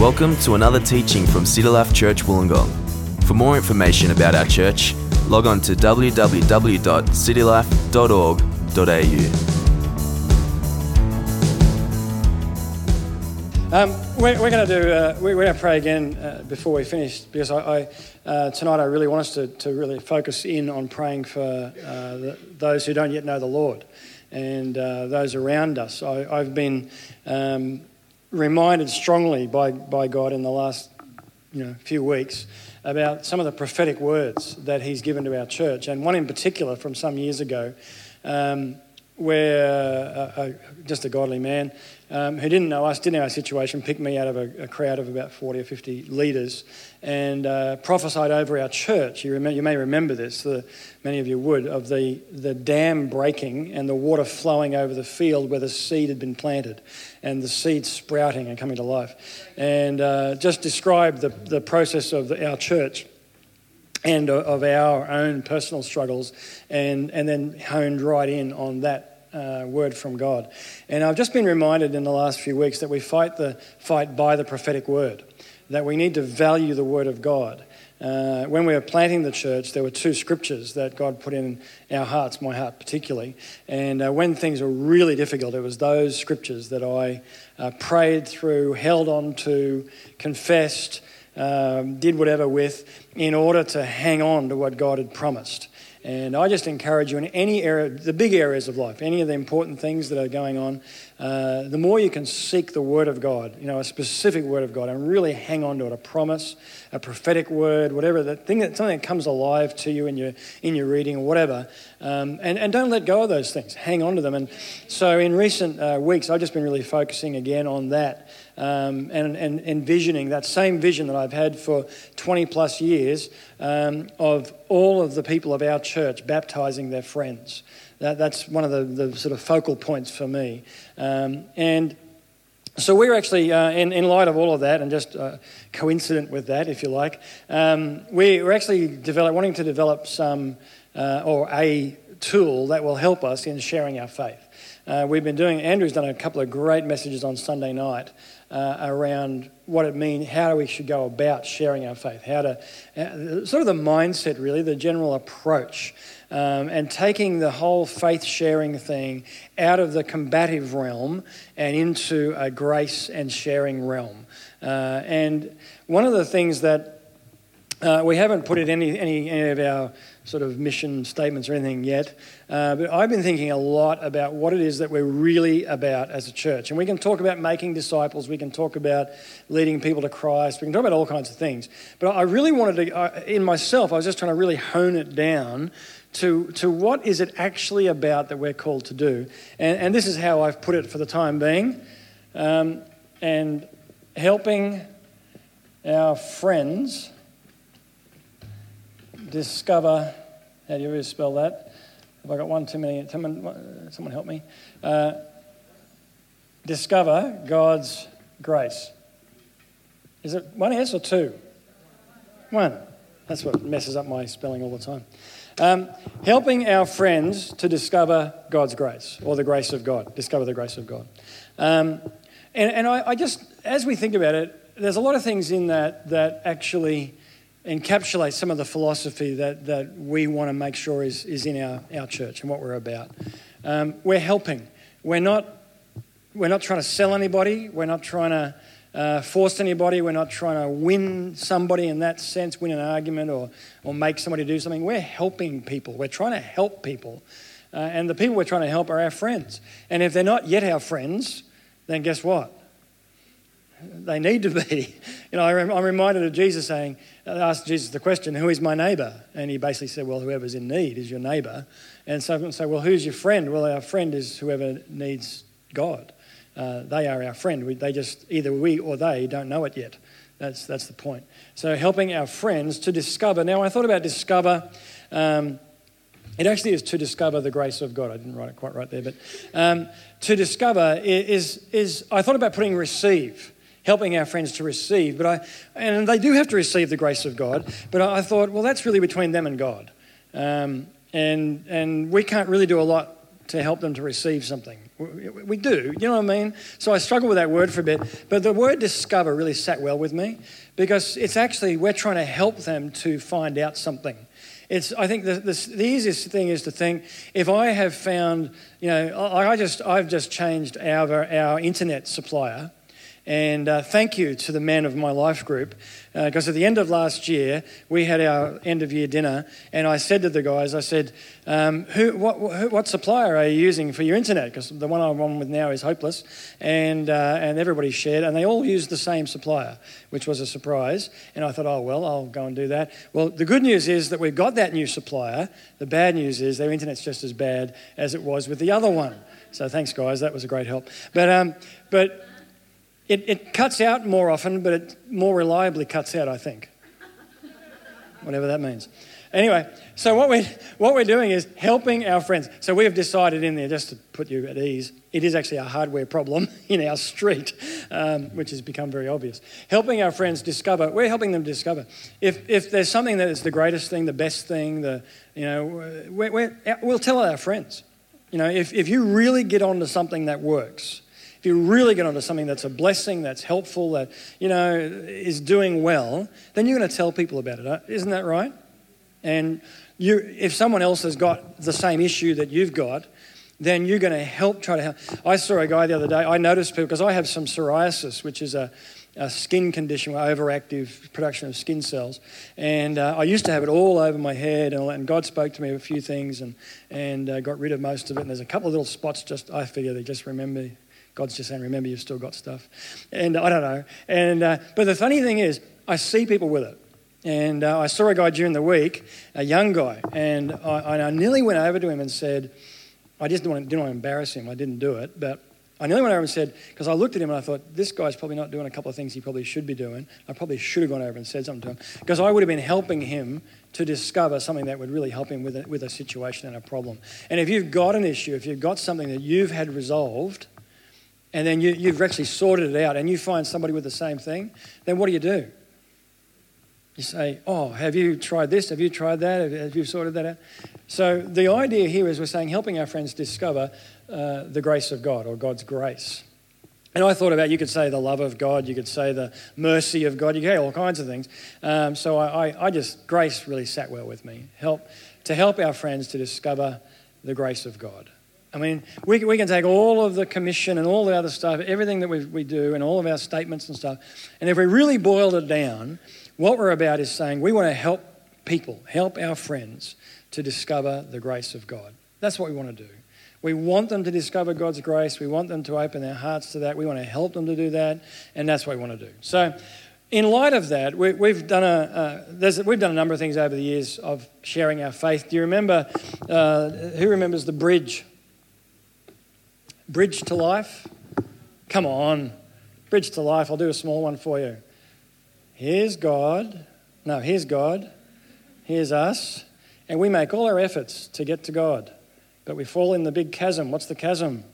Welcome to another teaching from City Life Church Wollongong. For more information about our church, log on to www.citylife.org.au. We're going to pray again before we finish, because tonight I really want us to really focus in on praying for those who don't yet know the Lord and those around us. I've been reminded strongly by God in the last few weeks about some of the prophetic words that He's given to our church, and one in particular from some years ago, where just a godly man who didn't know us, didn't know our situation, picked me out of a crowd of about 40 or 50 leaders and prophesied over our church. You may remember this, many of you would, of the dam breaking and the water flowing over the field where the seed had been planted and the seed sprouting and coming to life. And just described the process of our church and of our own personal struggles, and then honed right in on that word from God. And I've just been reminded in the last few weeks that we fight the fight by the prophetic word, that we need to value the word of God. When we were planting the church, there were two scriptures that God put in our hearts, my heart particularly, and when things were really difficult, it was those scriptures that I prayed through, held on to, confessed, did whatever with, in order to hang on to what God had promised. And I just encourage you in any area, the big areas of life, any of the important things that are going on, the more you can seek the word of God, a specific word of God, and really hang on to it, a promise, a prophetic word, whatever, something that comes alive to you in your reading or whatever, and don't let go of those things. Hang on to them. And so in recent weeks, I've just been really focusing again on that, and envisioning that same vision that I've had for 20 plus years of all of the people of our church baptizing their friends. That's one of the sort of focal points for me. And so we're actually, in light of all of that, and just coincident with that, if you like, we're actually wanting to develop some, or a tool that will help us in sharing our faith. Andrew's done a couple of great messages on Sunday night around what it means, how we should go about sharing our faith, sort of the mindset really, the general approach, and taking the whole faith sharing thing out of the combative realm and into a grace and sharing realm. And one of the things that we haven't put in any of our sort of mission statements or anything yet, but I've been thinking a lot about what it is that we're really about as a church. And we can talk about making disciples, we can talk about leading people to Christ, we can talk about all kinds of things. But I really wanted to, in myself, I was just trying to really hone it down to what is it actually about that we're called to do. And this is how I've put it for the time being. And helping our friends discover, how do you spell that? Have I got one too many? Someone help me. Discover God's grace. Is it one S or two? One. That's what messes up my spelling all the time. Helping our friends to discover God's grace, or the grace of God. Discover the grace of God. And I just, as we think about it, there's a lot of things in that actually encapsulate some of the philosophy that we want to make sure is in our church and what we're about. We're helping. We're not trying to sell anybody. We're not trying to force anybody. We're not trying to win somebody in that sense, win an argument or make somebody do something. We're helping people. We're trying to help people. And the people we're trying to help are our friends. And if they're not yet our friends, then guess what? They need to be. I'm reminded of Jesus saying, I asked Jesus the question, who is my neighbour? And he basically said, well, whoever's in need is your neighbour. And so say, well, who's your friend? Well, our friend is whoever needs God. They are our friend. They just, either we or they don't know it yet. That's the point. So helping our friends to discover. Now, I thought about discover. It actually is to discover the grace of God. I didn't write it quite right there, but to discover is I thought about putting receive. Helping our friends to receive, and they do have to receive the grace of God, but I thought, well, that's really between them and God, and we can't really do a lot to help them to receive something. We do, you know what I mean? So I struggle with that word for a bit. But the word discover really sat well with me because it's actually, we're trying to help them to find out something. I think the easiest thing is to think, if I have found, I've just changed our internet supplier. And thank you to the men of my life group, because at the end of last year, we had our end-of-year dinner, and I said to the guys, what supplier are you using for your internet? Because the one I'm on with now is hopeless, and everybody shared, and they all used the same supplier, which was a surprise. And I thought, oh, well, I'll go and do that. Well, the good news is that we've got that new supplier. The bad news is their internet's just as bad as it was with the other one. So thanks, guys. That was a great help. But It cuts out more often, but it more reliably cuts out, I think. Whatever that means. Anyway, so what we're doing is helping our friends. So we have decided in there, just to put you at ease, it is actually a hardware problem in our street, which has become very obvious. Helping our friends discover, we're helping them discover. If there's something that is the greatest thing, the best thing, we'll tell our friends. If you really get onto something that works, if you really get onto something that's a blessing, that's helpful, that, is doing well, then you're going to tell people about it. Isn't that right? And if someone else has got the same issue that you've got, then you're going to try to help. I saw a guy the other day. I noticed people, because I have some psoriasis, which is a skin condition with overactive production of skin cells. And I used to have it all over my head, and God spoke to me a few things and got rid of most of it. And there's a couple of little spots, I figure they just remember. God's just saying, remember, you've still got stuff. And I don't know. But the funny thing is, I see people with it. And I saw a guy during the week, a young guy, and I nearly went over to him and said, I just didn't want to embarrass him. I didn't do it. But I nearly went over and said, because I looked at him and I thought, this guy's probably not doing a couple of things he probably should be doing. I probably should have gone over and said something to him, because I would have been helping him to discover something that would really help him with a situation and a problem. And if you've got an issue, if you've got something that you've had resolved, and then you've actually sorted it out, and you find somebody with the same thing, then what do? You say, oh, have you tried this? Have you tried that? Have you sorted that out? So the idea here is we're saying helping our friends discover the grace of God, or God's grace. And I thought about, you could say the love of God, you could say the mercy of God, you could say all kinds of things. So I just, grace really sat well with me. To help our friends to discover the grace of God. I mean, we can take all of the commission and all the other stuff, everything that we do and all of our statements and stuff, and if we really boiled it down, what we're about is saying we want to help people, help our friends to discover the grace of God. That's what we want to do. We want them to discover God's grace. We want them to open their hearts to that. We want to help them to do that, and that's what we want to do. So in light of that, we've done a number of things over the years of sharing our faith. Do you remember, who remembers the bridge? Bridge to life? Come on. Bridge to life. I'll do a small one for you. Here's God. Here's us. And we make all our efforts to get to God. But we fall in the big chasm. What's the chasm?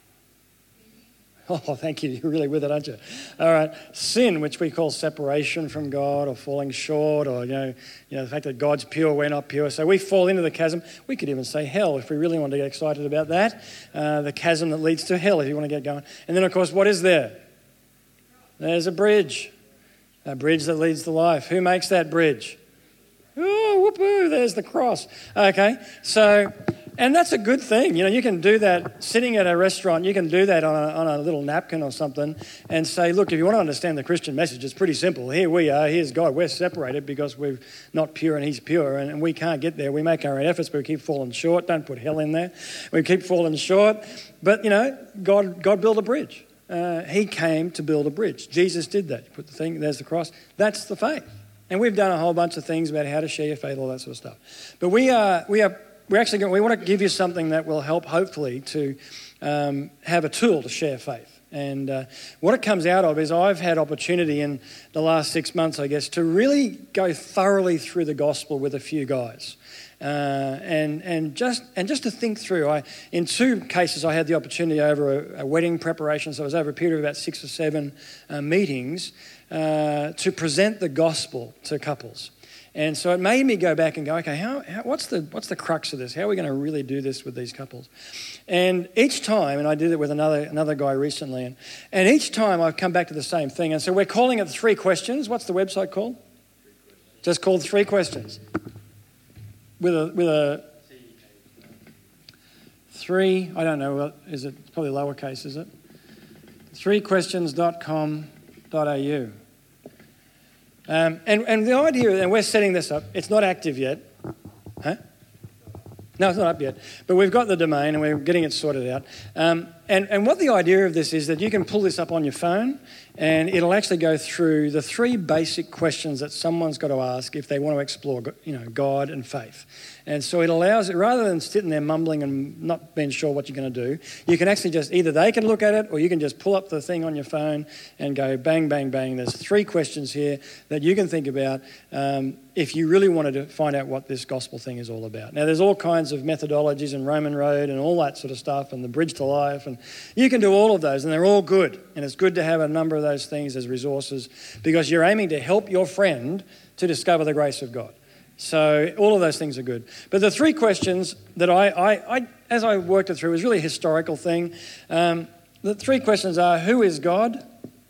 Oh, thank you. You're really with it, aren't you? All right. Sin, which we call separation from God or falling short, or, the fact that God's pure, we're not pure. So we fall into the chasm. We could even say hell if we really want to get excited about that. The chasm that leads to hell if you want to get going. And then, of course, what is there? There's a bridge. A bridge that leads to life. Who makes that bridge? Oh, whoop-oo, there's the cross. Okay, so... And that's a good thing. You can do that sitting at a restaurant. You can do that on a little napkin or something and say, look, if you want to understand the Christian message, it's pretty simple. Here we are. Here's God. We're separated because we're not pure and he's pure, and we can't get there. We make our own efforts, but we keep falling short. Don't put hell in there. We keep falling short. But, God built a bridge. He came to build a bridge. Jesus did that. You put the thing, there's the cross. That's the faith. And we've done a whole bunch of things about how to share your faith, all that sort of stuff. But we want to give you something that will help, hopefully, to have a tool to share faith. And what it comes out of is I've had opportunity in the last 6 months, I guess, to really go thoroughly through the gospel with a few guys. And just to think through. In 2 cases, I had the opportunity over a wedding preparation, so it was over a period of about 6 or 7 meetings, to present the gospel to couples. And so it made me go back and go, okay, what's the crux of this? How are we going to really do this with these couples? And each time, and I did it with another guy recently, and each time I've come back to the same thing. And so we're calling it 3 questions. What's the website called? Just called 3 questions. With a 3, I don't know, is it? It's probably lowercase, is it? 3questions.com.au. And the idea, and we're setting this up, it's not active yet. Huh? No, it's not up yet. But we've got the domain and we're getting it sorted out. And what the idea of this is that you can pull this up on your phone and it'll actually go through the 3 basic questions that someone's got to ask if they want to explore, God and faith. And so it allows it, rather than sitting there mumbling and not being sure what you're going to do, you can actually just, either they can look at it or you can just pull up the thing on your phone and go bang, bang, bang. There's 3 questions here that you can think about if you really wanted to find out what this gospel thing is all about. Now, there's all kinds of methodologies and Roman Road and all that sort of stuff and the Bridge to Life, and you can do all of those and they're all good. And it's good to have a number of those things as resources because you're aiming to help your friend to discover the grace of God. So all of those things are good. But the 3 questions that I as I worked it through, was really a historical thing. The 3 questions are, who is God?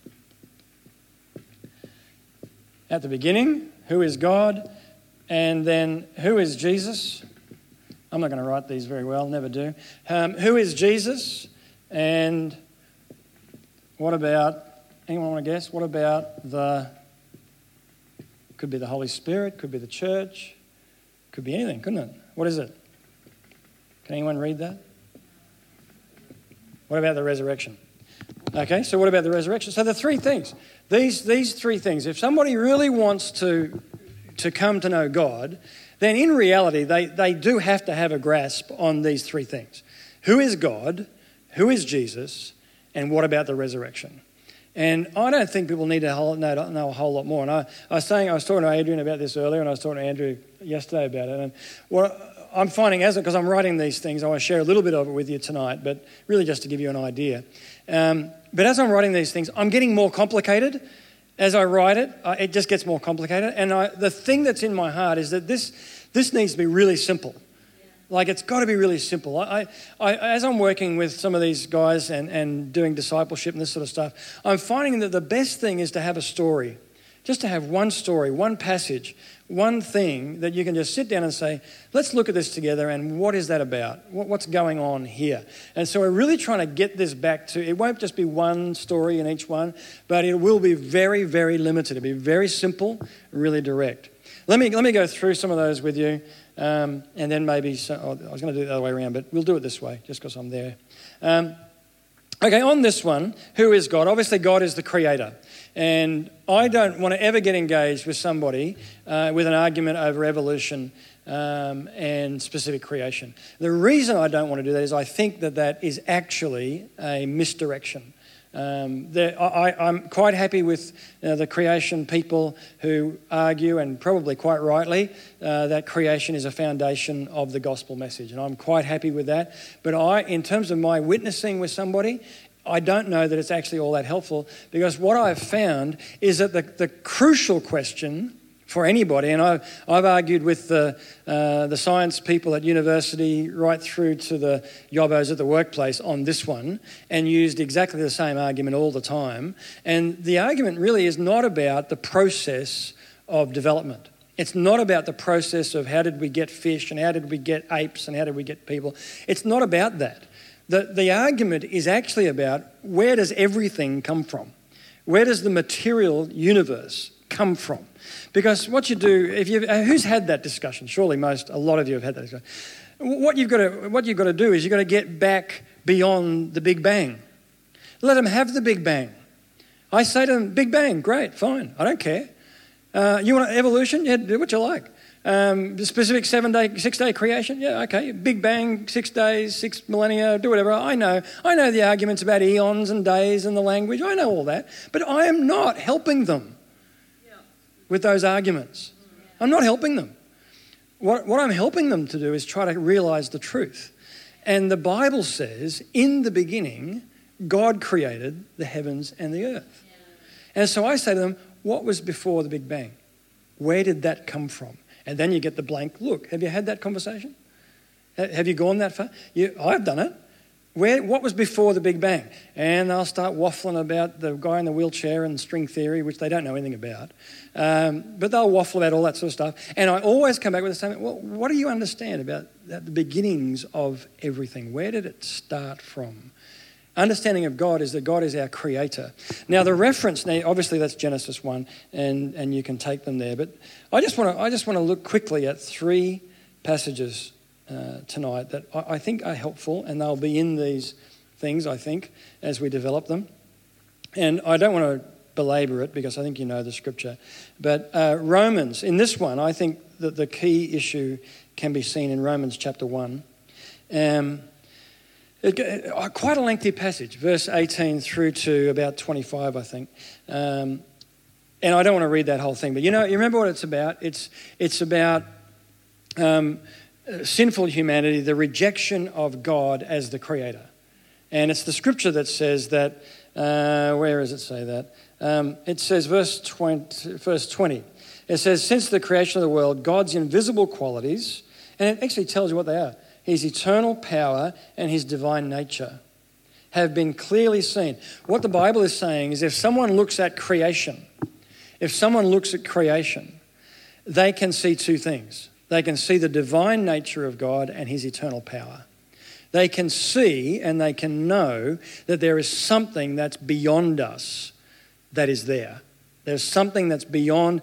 At the beginning, who is God? And then, who is Jesus? I'm not going to write these very well, never do. Who is Jesus? And what about, anyone want to guess? What about could be the Holy Spirit, could be the church, could be anything, couldn't it? What is it? Can anyone read that? What about the resurrection? Okay, so what about the resurrection? So the 3 things, these 3 things, if somebody really wants to come to know God, then in reality they do have to have a grasp on these 3 things. Who is God? Who is Jesus? And what about the resurrection? And I don't think people need to know a whole lot more. And I was talking to Adrian about this earlier, and I was talking to Andrew yesterday about it. And what I'm finding, because I'm writing these things, I want to share a little bit of it with you tonight, but really just to give you an idea. But as I'm writing these things, I'm getting more complicated. As I write it, it just gets more complicated. And the thing that's in my heart is that this needs to be really simple. Like, it's got to be really simple. As I'm working with some of these guys and doing discipleship and this sort of stuff, I'm finding that the best thing is to have a story. Just to have one story, one passage, one thing that you can just sit down and say, let's look at this together and what is that about? What's going on here? And so we're really trying to get this back to, it won't just be one story in each one, but it will be very, very limited. It'll be very simple, really direct. Let me go through some of those with you. And then maybe, I was going to do it the other way around, but we'll do it this way, just because I'm there. Okay, on this one, who is God? Obviously, God is the creator. And I don't want to ever get engaged with somebody with an argument over evolution and specific creation. The reason I don't want to do that is I think that is actually a misdirection. I'm quite happy with the creation people who argue, and probably quite rightly, that creation is a foundation of the gospel message. And I'm quite happy with that. But in terms of my witnessing with somebody, I don't know that it's actually all that helpful, because what I've found is that the crucial question for anybody, and I've argued with the science people at university right through to the yobbos at the workplace on this one, and used exactly the same argument all the time. And the argument really is not about the process of development. It's not about the process of how did we get fish and how did we get apes and how did we get people. It's not about that. The argument is actually about, where does everything come from? Where does the material universe come from? Because what you do, who's had that discussion? Surely a lot of you have had that discussion. What you've got to do is you've got to get back beyond the Big Bang. Let them have the Big Bang. I say to them, Big Bang, great, fine, I don't care. You want evolution? Yeah, do what you like. Specific 6-day creation? Yeah, okay. Big Bang, 6 days, 6 millennia, do whatever. I know the arguments about eons and days and the language. I know all that. But I am not helping them with those arguments. I'm not helping them. What I'm helping them to do is try to realize the truth. And the Bible says, in the beginning, God created the heavens and the earth. And so I say to them, what was before the Big Bang? Where did that come from? And then you get the blank look. Have you had that conversation? Have you gone that far? I've done it. What was before the Big Bang? And they'll start waffling about the guy in the wheelchair and string theory, which they don't know anything about. But they'll waffle about all that sort of stuff. And I always come back with the statement, well, what do you understand about the beginnings of everything? Where did it start from? Understanding of God is that God is our creator. Now the reference, obviously that's Genesis 1, and you can take them there. But I just want to look quickly at 3 passages tonight that I think are helpful, and they'll be in these things, I think, as we develop them. And I don't want to belabor it because I think you know the scripture. But Romans, in this one, I think that the key issue can be seen in Romans chapter 1. Quite a lengthy passage, verse 18 through to about 25, I think. And I don't want to read that whole thing, but you remember what it's about? It's about sinful humanity, the rejection of God as the creator. And it's the scripture that says that, where does it say that? It says, verse 20, it says, since the creation of the world, God's invisible qualities, and it actually tells you what they are, his eternal power and his divine nature have been clearly seen. What the Bible is saying is if someone looks at creation, they can see 2 things. They can see the divine nature of God and his eternal power. They can see and they can know that there is something that's beyond us that is there. There's something that's beyond.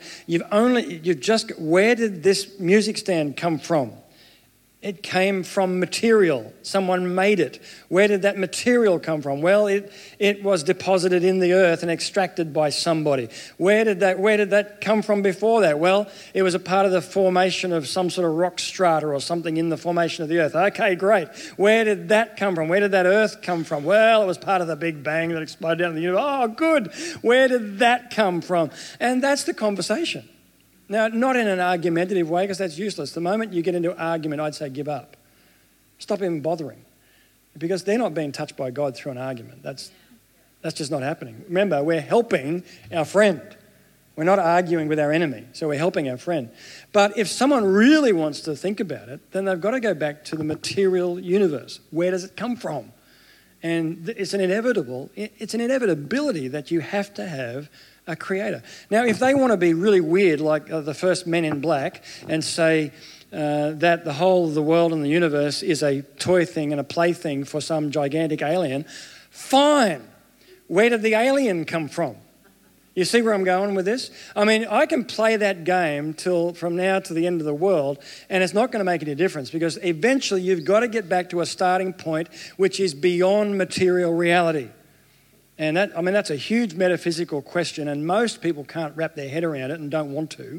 Where did this music stand come from? It came from material. Someone made it. Where did that material come from? Well, it was deposited in the earth and extracted by somebody. Where did that come from before that? Well, it was a part of the formation of some sort of rock strata or something in the formation of the earth. Okay, great. Where did that come from? Where did that earth come from? Well, it was part of the Big Bang that exploded down in the universe. Oh, good. Where did that come from? And that's the conversation. Now, not in an argumentative way, because that's useless. The moment you get into argument, I'd say give up. Stop even bothering. Because they're not being touched by God through an argument. That's just not happening. Remember, we're helping our friend. We're not arguing with our enemy, so we're helping our friend. But if someone really wants to think about it, then they've got to go back to the material universe. Where does it come from? And it's an inevitability that you have to have a creator. Now, if they want to be really weird, like the first Men in Black, and say that the whole of the world and the universe is a toy thing and a plaything for some gigantic alien, fine. Where did the alien come from? You see where I'm going with this? I mean, I can play that game from now to the end of the world, and it's not going to make any difference because eventually you've got to get back to a starting point which is beyond material reality. And that's a huge metaphysical question, and most people can't wrap their head around it and don't want to.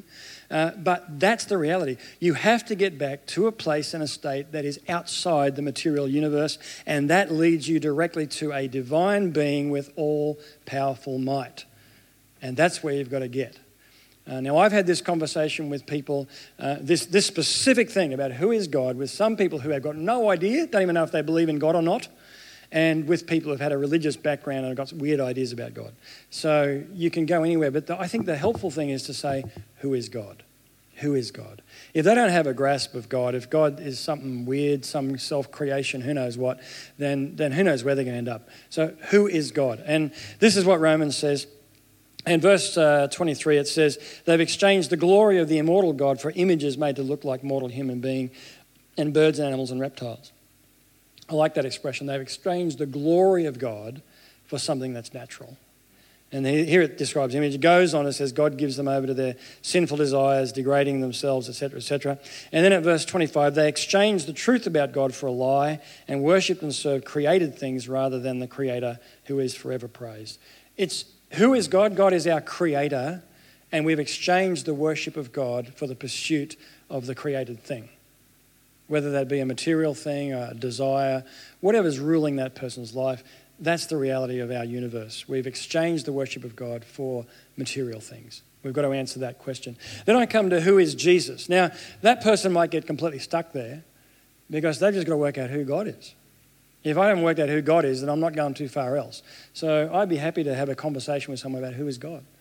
But that's the reality. You have to get back to a place and a state that is outside the material universe, and that leads you directly to a divine being with all-powerful might. And that's where you've got to get. Now, I've had this conversation with people, this specific thing about who is God, with some people who have got no idea, don't even know if they believe in God or not, and with people who've had a religious background and have got some weird ideas about God. So you can go anywhere, but I think the helpful thing is to say, who is God? Who is God? If they don't have a grasp of God, if God is something weird, some self-creation, who knows what, then who knows where they're going to end up. So who is God? And this is what Romans says. In verse 23, it says, they've exchanged the glory of the immortal God for images made to look like mortal human being and birds and animals and reptiles. I like that expression. They've exchanged the glory of God for something that's natural. And here it describes the image. It goes on, it says God gives them over to their sinful desires, degrading themselves, etc., etc. And then at verse 25, they exchanged the truth about God for a lie and worshipped and served created things rather than the Creator who is forever praised. Who is God? God is our Creator, and we've exchanged the worship of God for the pursuit of the created thing. Whether that be a material thing, a desire, whatever's ruling that person's life, that's the reality of our universe. We've exchanged the worship of God for material things. We've got to answer that question. Then I come to who is Jesus. Now, that person might get completely stuck there because they've just got to work out who God is. If I haven't worked out who God is, then I'm not going too far else. So I'd be happy to have a conversation with someone about who is God.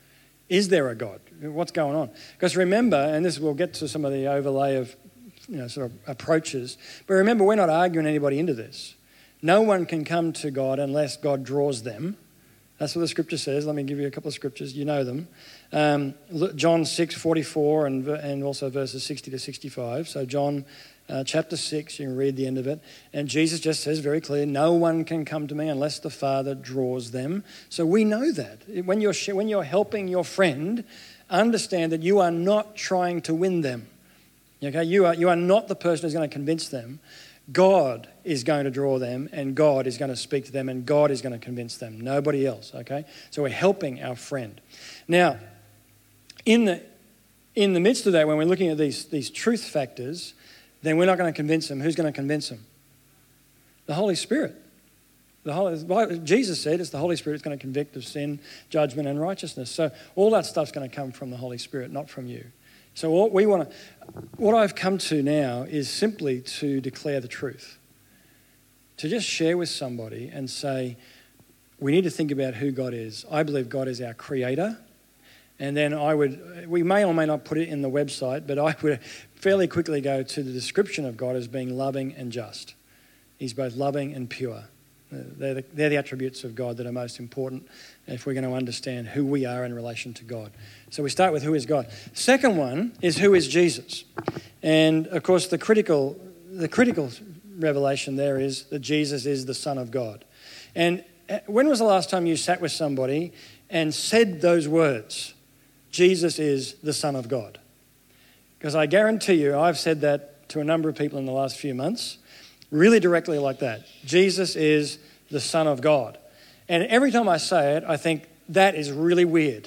Is there a God? What's going on? Because remember, and this we'll get to some of the overlay of sort of approaches, but remember, we're not arguing anybody into this. No one can come to God unless God draws them. That's what the scripture says. Let me give you a couple of scriptures. You know them. John 6:44 and also verses 60 to 65. So John chapter 6, you can read the end of it. And Jesus just says very clear, no one can come to me unless the Father draws them. So we know that. When you're helping your friend, understand that you are not trying to win them. Okay? You are not the person who's going to convince them. God is going to draw them, and God is going to speak to them, and God is going to convince them. Nobody else, okay? So we're helping our friend. Now, in the midst of that, when we're looking at these truth factors, then we're not going to convince them. Who's going to convince them? The Holy Spirit. Jesus said it's the Holy Spirit that's going to convict of sin, judgment, and righteousness. So all that stuff's going to come from the Holy Spirit, not from you. So what I've come to now is simply to declare the truth. To just share with somebody and say, we need to think about who God is. I believe God is our creator. And then we may or may not put it in the website, but I would fairly quickly go to the description of God as being loving and just. He's both loving and pure. They're the attributes of God that are most important if we're going to understand who we are in relation to God. So we start with who is God. Second one is who is Jesus. And of course the critical revelation there is that Jesus is the Son of God. And when was the last time you sat with somebody and said those words? Jesus is the Son of God. Because I guarantee you, I've said that to a number of people in the last few months, really directly like that. Jesus is the Son of God. And every time I say it, I think, that is really weird.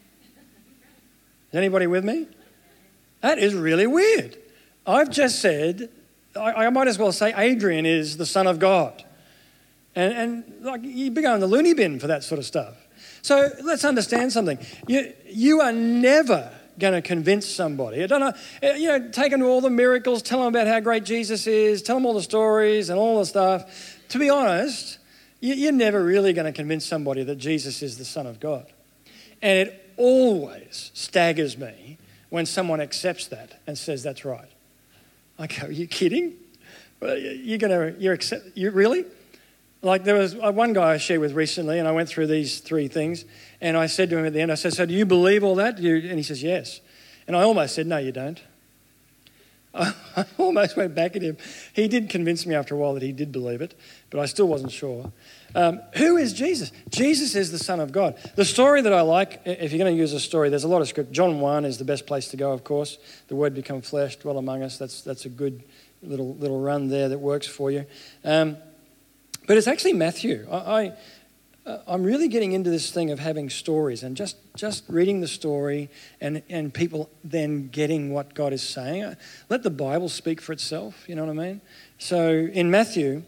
Is anybody with me? That is really weird. I've just said, I might as well say Adrian is the Son of God. And like, you'd be going to the loony bin for that sort of stuff. So let's understand something. You are never going to convince somebody. I don't know, take them to all the miracles, tell them about how great Jesus is, tell them all the stories and all the stuff. To be honest, you're never really going to convince somebody that Jesus is the Son of God. And it always staggers me when someone accepts that and says that's right. I go, are you kidding? You really? Like there was one guy I shared with recently, and I went through these three things, and I said to him at the end, I said, so do you believe all that? And he says, yes. And I almost said, no, you don't. I almost went back at him. He did convince me after a while that he did believe it, but I still wasn't sure. Who is Jesus? Jesus is the Son of God. The story that I like, if you're going to use a story, there's a lot of script. John 1 is the best place to go, of course. The Word become flesh, dwell among us. That's a good little run there that works for you. But it's actually Matthew. I'm really getting into this thing of having stories and just reading the story and people then getting what God is saying. Let the Bible speak for itself, you know what I mean? So in Matthew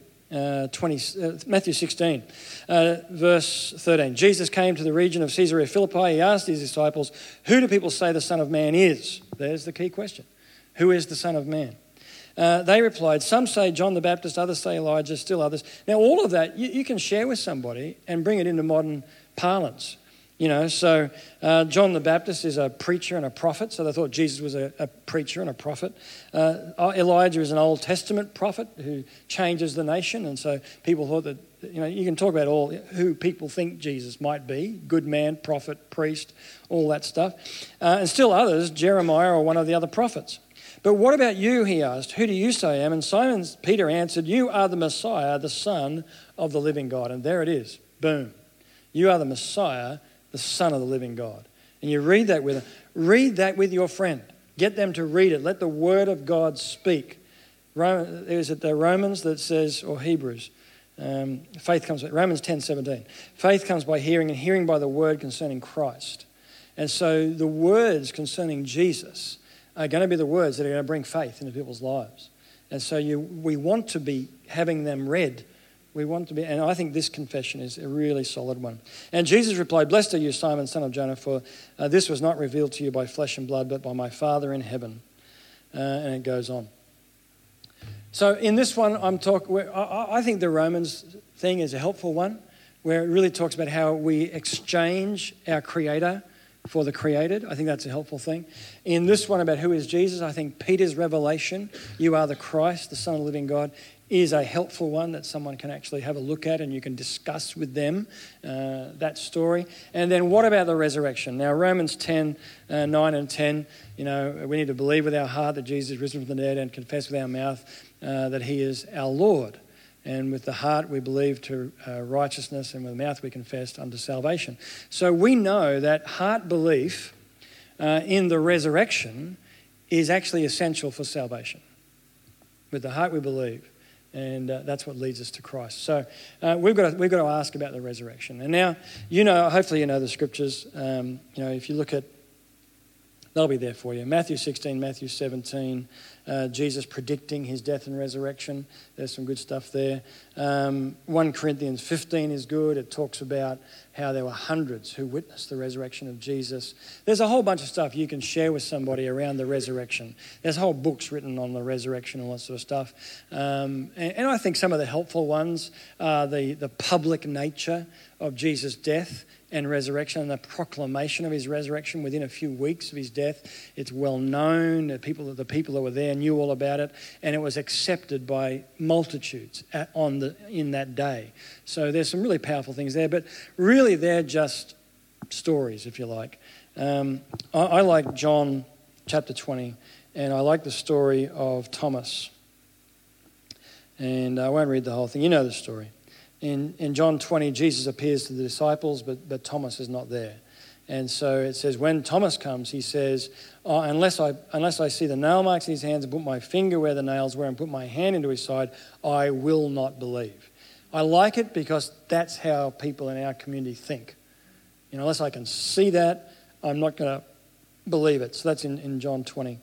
16, verse 13, Jesus came to the region of Caesarea Philippi. He asked his disciples, who do people say the Son of Man is? There's the key question. Who is the Son of Man? They replied, some say John the Baptist, others say Elijah, still others. Now, all of that you can share with somebody and bring it into modern parlance. So John the Baptist is a preacher and a prophet, so they thought Jesus was a preacher and a prophet. Elijah is an Old Testament prophet who changes the nation, and so people thought that, you can talk about all who people think Jesus might be, good man, prophet, priest, all that stuff. And still others, Jeremiah or one of the other prophets. But what about you, he asked, who do you say I am? And Simon Peter answered, you are the Messiah, the Son of the living God. And there it is, boom. You are the Messiah, the Son of the living God. And you read that with your friend. Get them to read it. Let the word of God speak. Is it the Romans that says, or Hebrews? Faith comes by, Romans 10:17. Faith comes by hearing, and hearing by the word concerning Christ. And so the words concerning Jesus are going to be the words that are going to bring faith into people's lives. And so we want to be having them read. We want to be, and I think this confession is a really solid one. And Jesus replied, blessed are you, Simon, son of Jonah, for this was not revealed to you by flesh and blood, but by my Father in heaven. And it goes on. So in this one, I think the Romans thing is a helpful one, where it really talks about how we exchange our Creator for the created. I think that's a helpful thing. In this one about who is Jesus, I think Peter's revelation, you are the Christ, the Son of the living God, is a helpful one that someone can actually have a look at and you can discuss with them that story. And then what about the resurrection? Now, Romans 10, 9 and 10, we need to believe with our heart that Jesus is risen from the dead and confess with our mouth that he is our Lord. And with the heart we believe to righteousness, and with the mouth we confess unto salvation. So we know that heart belief in the resurrection is actually essential for salvation. With the heart we believe. And that's what leads us to Christ. So we've got to ask about the resurrection. And now, hopefully you know the scriptures. If you look at, they'll be there for you. Matthew 16, Matthew 17, Jesus predicting his death and resurrection. There's some good stuff there. 1 Corinthians 15 is good. It talks about how there were hundreds who witnessed the resurrection of Jesus. There's a whole bunch of stuff you can share with somebody around the resurrection. There's whole books written on the resurrection and all that sort of stuff. And I think some of the helpful ones are the public nature of Jesus' death and resurrection, and the proclamation of his resurrection within a few weeks of his death. It's well known. The people that were there knew all about it, and it was accepted by multitudes in that day. So there's some really powerful things there, but really they're just stories, if you like. I like John chapter 20, and I like the story of Thomas. And I won't read the whole thing. You know the story. In John 20, Jesus appears to the disciples, but Thomas is not there. And so it says, when Thomas comes, he says, unless I see the nail marks in his hands and put my finger where the nails were and put my hand into his side, I will not believe. I like it because that's how people in our community think. Unless I can see that, I'm not going to believe it. So that's in John 20.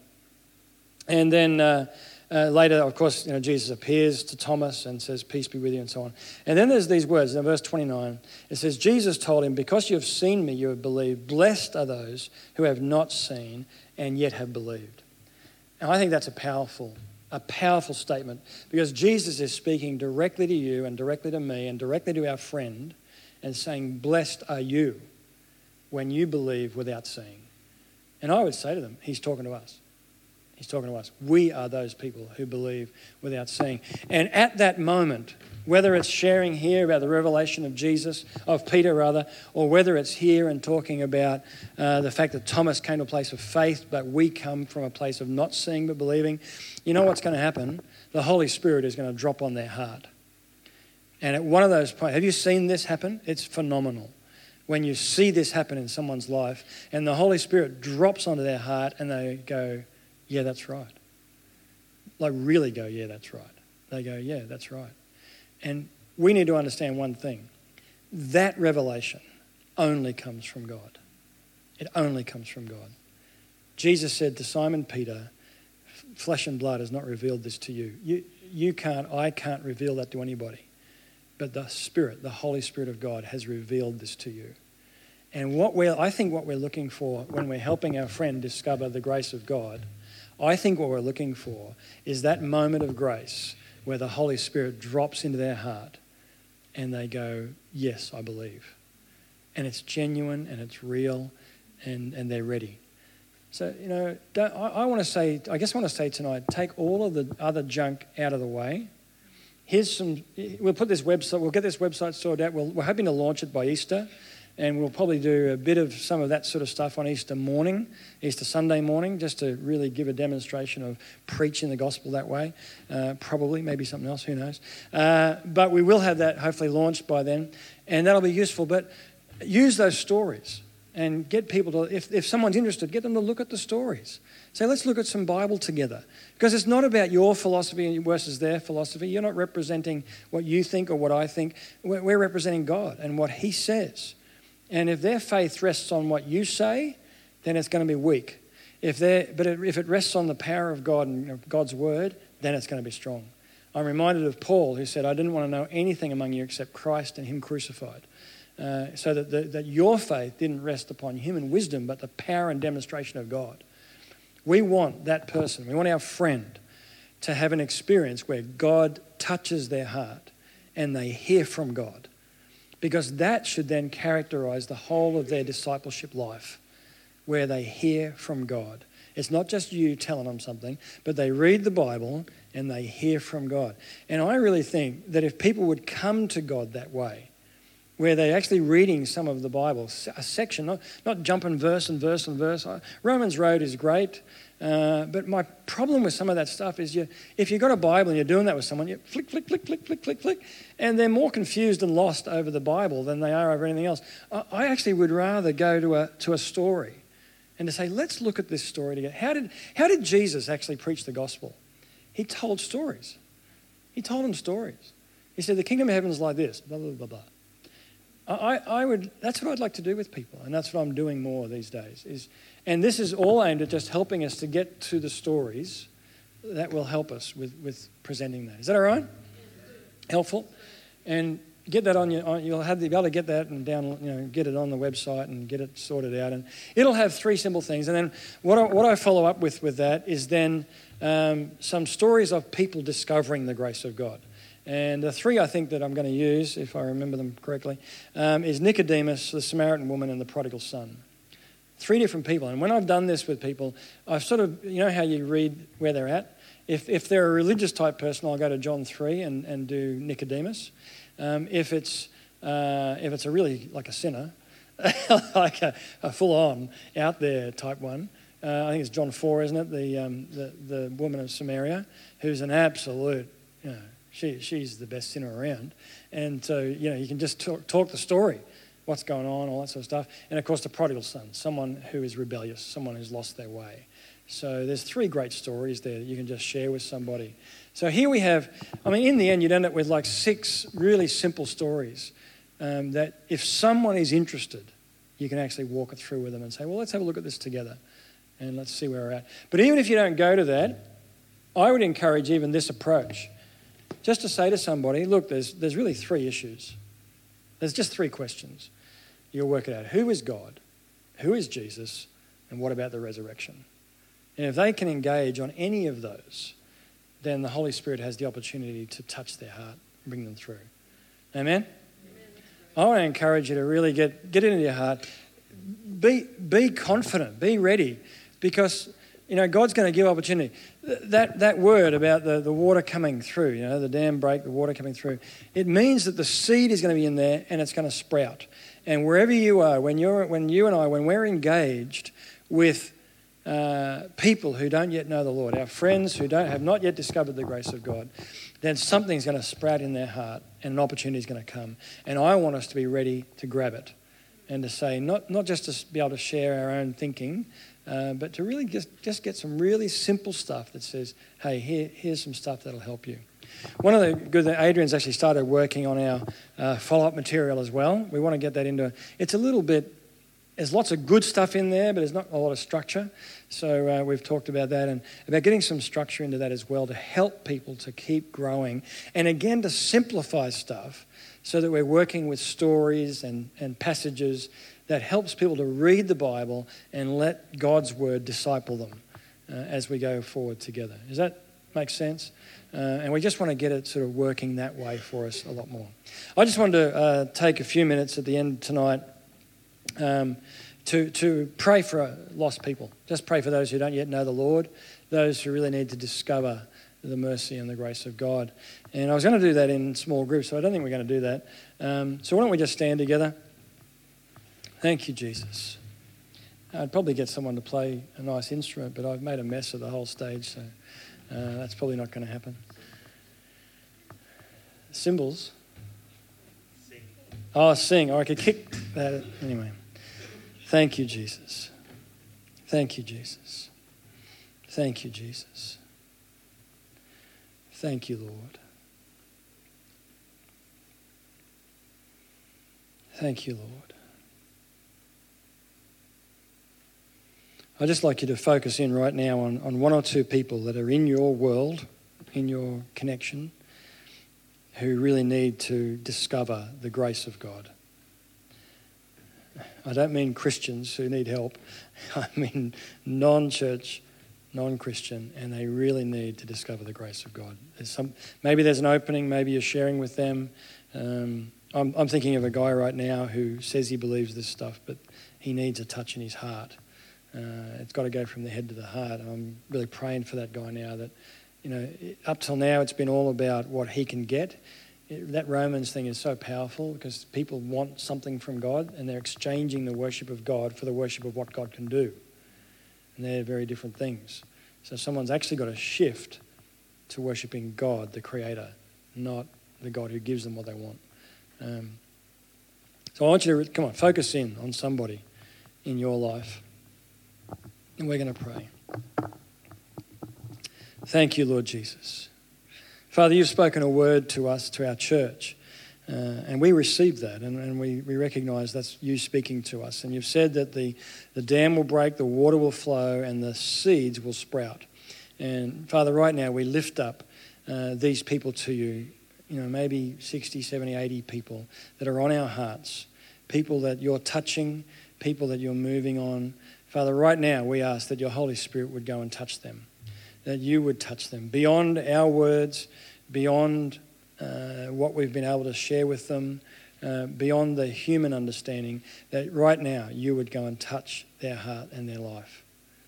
And then later, of course, Jesus appears to Thomas and says, peace be with you, and so on. And then there's these words in verse 29. It says, Jesus told him, because you have seen me, you have believed. Blessed are those who have not seen and yet have believed. And I think that's a powerful statement, because Jesus is speaking directly to you and directly to me and directly to our friend and saying, blessed are you when you believe without seeing. And I would say to them, he's talking to us. He's talking to us. We are those people who believe without seeing. And at that moment, whether it's sharing here about the revelation of Jesus, of Peter rather, or whether it's here and talking about the fact that Thomas came to a place of faith, but we come from a place of not seeing but believing, you know what's going to happen? The Holy Spirit is going to drop on their heart. And at one of those points, have you seen this happen? It's phenomenal. When you see this happen in someone's life and the Holy Spirit drops onto their heart and they go, yeah, that's right. Like really go, yeah, that's right. They go, yeah, that's right. And we need to understand one thing. That revelation only comes from God. It only comes from God. Jesus said to Simon Peter, flesh and blood has not revealed this to you. I can't reveal that to anybody. But the Spirit, the Holy Spirit of God has revealed this to you. And I think what we're looking for when we're helping our friend discover the grace of God, I think what we're looking for is that moment of grace where the Holy Spirit drops into their heart and they go, yes, I believe. And it's genuine and it's real and they're ready. So, I want to say tonight, take all of the other junk out of the way. We'll get this website sorted out. We're hoping to launch it by Easter. And we'll probably do a bit of some of that sort of stuff on Easter Sunday morning, just to really give a demonstration of preaching the gospel that way. Probably, maybe something else, who knows. But we will have that hopefully launched by then, and that'll be useful. But use those stories and get people to, if someone's interested, get them to look at the stories. Say, let's look at some Bible together. Because it's not about your philosophy versus their philosophy. You're not representing what you think or what I think. We're representing God and what He says. And if their faith rests on what you say, then it's going to be weak. If it rests on the power of God and God's word, then it's going to be strong. I'm reminded of Paul, who said, I didn't want to know anything among you except Christ and Him crucified. So that your faith didn't rest upon human wisdom, but the power and demonstration of God. We want that person, we want our friend to have an experience where God touches their heart and they hear from God. Because that should then characterize the whole of their discipleship life. where they hear from God. It's not just you telling them something, but they read the Bible and they hear from God. And I really think that if people would come to God that way, where they're actually reading some of the Bible, a section, not jumping verse and verse and verse. Romans Road is great, but my problem with some of that stuff is if you've got a Bible and you're doing that with someone, you flick, flick, flick, flick, flick, flick, flick, and they're more confused and lost over the Bible than they are over anything else. I actually would rather go to a story and to say, let's look at this story together. How did Jesus actually preach the gospel? He told stories. He told them stories. He said, the kingdom of heaven is like this, blah, blah, blah, blah. That's what I'd like to do with people, and that's what I'm doing more these days. And this is all aimed at just helping us to get to the stories that will help us with presenting that. Is that all right? Helpful? And get that on you'll be able to get that and get it on the website and get it sorted out. And it'll have 3 simple things. And then what I follow up with that is then some stories of people discovering the grace of God. And the 3 I think that I'm going to use, if I remember them correctly, is Nicodemus, the Samaritan woman, and the prodigal son. 3 different people. And when I've done this with people, I've sort of, you know how you read where they're at? If they're a religious type person, I'll go to John 3 and do Nicodemus. If it's a really like a sinner, like a full-on, out there type one, I think it's John 4, isn't it? The woman of Samaria, who's an absolute, she's the best sinner around. And so, you can just talk the story, what's going on, all that sort of stuff. And of course, the prodigal son, someone who is rebellious, someone who's lost their way. So there's 3 great stories there that you can just share with somebody. So here we have, in the end, you'd end up with like 6 really simple stories that if someone is interested, you can actually walk it through with them and say, well, let's have a look at this together and let's see where we're at. But even if you don't go to that, I would encourage even this approach. Just to say to somebody, look, there's really 3 issues. There's just 3 questions. You'll work it out. Who is God? Who is Jesus? And what about the resurrection? And if they can engage on any of those, then the Holy Spirit has the opportunity to touch their heart and bring them through. Amen? I want to encourage you to really get it into your heart. Be confident. Be ready. Because, God's going to give opportunity. That word about the water coming through, the dam break, the water coming through, it means that the seed is going to be in there and it's going to sprout. And wherever you are, when we're engaged with people who don't yet know the Lord, our friends who have not yet discovered the grace of God, then something's going to sprout in their heart and an opportunity is going to come. And I want us to be ready to grab it and to say, not just to be able to share our own thinking, but to really just get some really simple stuff that says, hey, here's some stuff that'll help you. One of the good things, Adrian's actually started working on our follow-up material as well. We want to get that into, it's a little bit, there's lots of good stuff in there, but there's not a lot of structure. So we've talked about that and about getting some structure into that as well to help people to keep growing. And again, to simplify stuff so that we're working with stories and passages that helps people to read the Bible and let God's word disciple them as we go forward together. Does that make sense? And we just want to get it sort of working that way for us a lot more. I just wanted to take a few minutes at the end tonight to pray for lost people. Just pray for those who don't yet know the Lord, those who really need to discover the mercy and the grace of God. And I was going to do that in small groups, so I don't think we're going to do that. So why don't we just stand together? Thank you, Jesus. I'd probably get someone to play a nice instrument, but I've made a mess of the whole stage, so that's probably not going to happen. Cymbals. Sing. Oh, sing. Or I could kick that. Anyway. Thank you, Jesus. Thank you, Jesus. Thank you, Jesus. Thank you, Lord. Thank you, Lord. I'd just like you to focus in right now on 1 or 2 people that are in your world, in your connection, who really need to discover the grace of God. I don't mean Christians who need help. I mean non-church, non-Christian, and they really need to discover the grace of God. Maybe there's an opening, maybe you're sharing with them. I'm thinking of a guy right now who says he believes this stuff, but he needs a touch in his heart It's got to go from the head to the heart. I'm really praying for that guy now that, up till now it's been all about what he can get. That Romans thing is so powerful because people want something from God and they're exchanging the worship of God for the worship of what God can do. And they're very different things. So someone's actually got to shift to worshipping God, the Creator, not the God who gives them what they want. So I want you to, focus in on somebody in your life. And we're going to pray. Thank you, Lord Jesus. Father, you've spoken a word to us, to our church, and we receive that, and we recognise that's you speaking to us. And you've said that the dam will break, the water will flow, and the seeds will sprout. And Father, right now we lift up these people to you, maybe 60, 70, 80 people that are on our hearts, people that you're touching, people that you're moving on. Father, right now we ask that your Holy Spirit would go and touch them, that you would touch them beyond our words, beyond what we've been able to share with them, beyond the human understanding, that right now you would go and touch their heart and their life.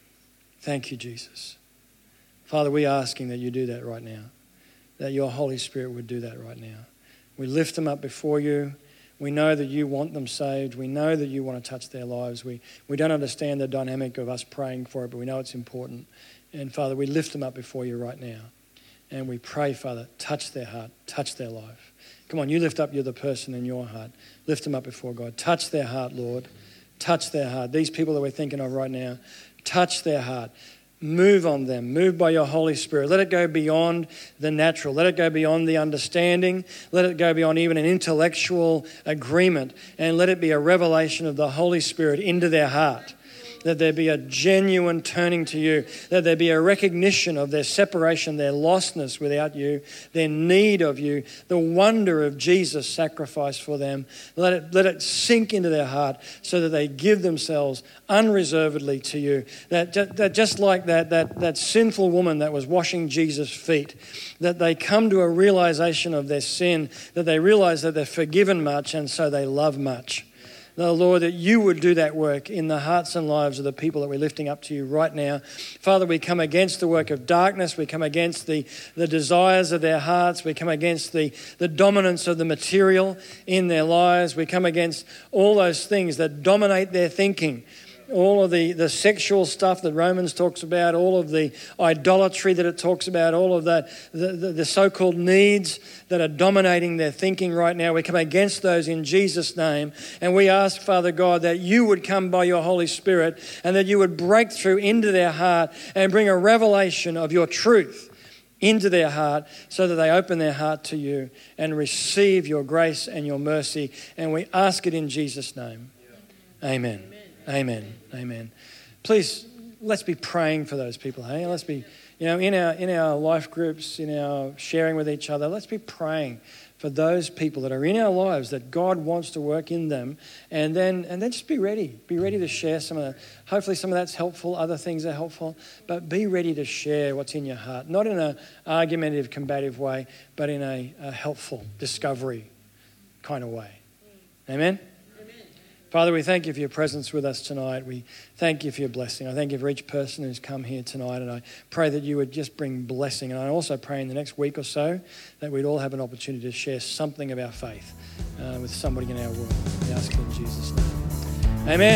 Thank you, Jesus. Father, we're asking that you do that right now, that your Holy Spirit would do that right now. We lift them up before you. We know that you want them saved. We know that you want to touch their lives. We don't understand the dynamic of us praying for it, but we know it's important. And Father, we lift them up before you right now. And we pray, Father, touch their heart, touch their life. Come on, you lift up, you're the person in your heart. Lift them up before God. Touch their heart, Lord. Touch their heart. These people that we're thinking of right now, touch their heart. Move on them. Move by your Holy Spirit. Let it go beyond the natural. Let it go beyond the understanding. Let it go beyond even an intellectual agreement. And let it be a revelation of the Holy Spirit into their heart. That there be a genuine turning to you, that there be a recognition of their separation, their lostness without you, their need of you, the wonder of Jesus' sacrifice for them. Let it sink into their heart so that they give themselves unreservedly to you. That just like that sinful woman that was washing Jesus' feet, that they come to a realization of their sin, that they realize that they're forgiven much and so they love much. No, Lord, that you would do that work in the hearts and lives of the people that we're lifting up to you right now. Father, we come against the work of darkness. We come against the desires of their hearts. We come against the dominance of the material in their lives. We come against all those things that dominate their thinking. All of the sexual stuff that Romans talks about, all of the idolatry that it talks about, all of the so-called needs that are dominating their thinking right now. We come against those in Jesus' name. And we ask, Father God, that you would come by your Holy Spirit and that you would break through into their heart and bring a revelation of your truth into their heart so that they open their heart to you and receive your grace and your mercy. And we ask it in Jesus' name. Amen. Amen. Amen. Please, let's be praying for those people. Hey, let's be, in our life groups, in our sharing with each other, let's be praying for those people that are in our lives that God wants to work in them, and then just be ready. Be ready to share some of that. Hopefully, some of that's helpful. Other things are helpful, but be ready to share what's in your heart, not in an argumentative, combative way, but in a helpful discovery kind of way. Amen. Father, we thank you for your presence with us tonight. We thank you for your blessing. I thank you for each person who's come here tonight, and I pray that you would just bring blessing. And I also pray in the next week or so that we'd all have an opportunity to share something of our faith with somebody in our world. We ask it in Jesus' name. Amen.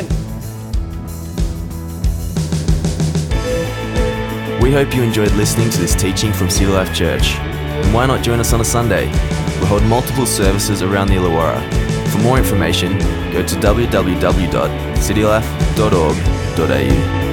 We hope you enjoyed listening to this teaching from City Life Church. And why not join us on a Sunday? We hold multiple services around the Illawarra. For more information, go to www.citylife.org.au.